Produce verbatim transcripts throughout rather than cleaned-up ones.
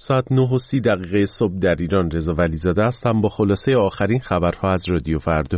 ساعت نه و سی دقیقه صبح در ایران. رضا ولیزاده هستم با خلاصه آخرین خبرها از رادیو فردا.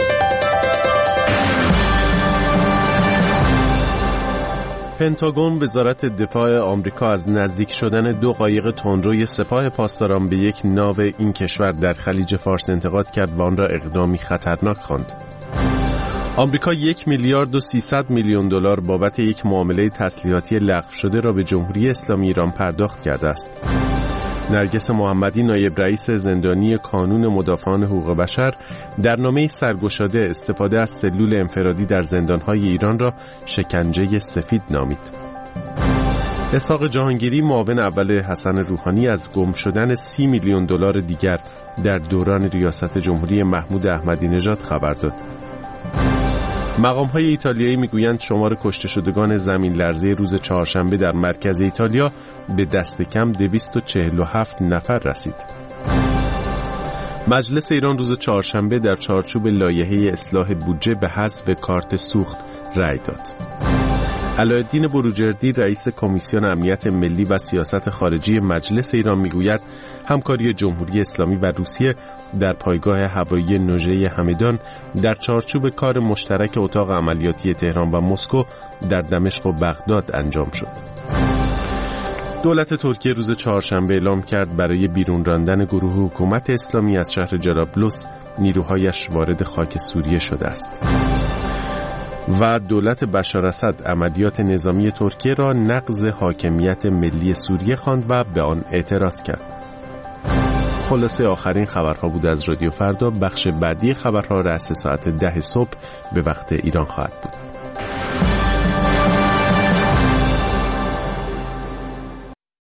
پنتاگون وزارت دفاع آمریکا از نزدیک شدن دو قایق تندروی سپاه پاسداران به یک ناو این کشور در خلیج فارس انتقاد کرد و آن را اقدامی خطرناک خواند. آمریکا یک میلیارد و سیصد میلیون دلار بابت یک معامله تسلیحاتی لغو شده را به جمهوری اسلامی ایران پرداخت کرده است. نرگس محمدی نایب رئیس زندانی کانون مدافعان حقوق بشر در نامه سرگشاده استفاده از سلول انفرادی در زندانهای ایران را شکنجه سفید نامید. اسحاق جهانگیری معاون اول حسن روحانی از گم شدن سی میلیون دلار دیگر در دوران ریاست جمهوری محمود احمدی نژاد خبر داد. مقام‌های ایتالیایی میگویند شمار کشته شدگان زمین لرزه روز چهارشنبه در مرکز ایتالیا به دست کم دویست و چهل و هفت نفر رسید. مجلس ایران روز چهارشنبه در چارچوب لایحه اصلاح بودجه به حذف کارت سوخت رأی داد. علاءالدین بروجردی رئیس کمیسیون امنیت ملی و سیاست خارجی مجلس ایران میگوید همکاری جمهوری اسلامی و روسیه در پایگاه هوایی نوژه همدان در چارچوب کار مشترک اتاق عملیاتی تهران و مسکو در دمشق و بغداد انجام شد. دولت ترکیه روز چهارشنبه اعلام کرد برای بیرون راندن گروه حکومت اسلامی از شهر جرابلس نیروهایش وارد خاک سوریه شده است. و دولت بشار اسد عملیات نظامی ترکیه را نقض حاکمیت ملی سوریه خواند و به آن اعتراض کرد. خلاصه آخرین خبرها بود از رادیو فردا. بخش بعدی خبرها رأس ساعت ده صبح به وقت ایران خواهد بود.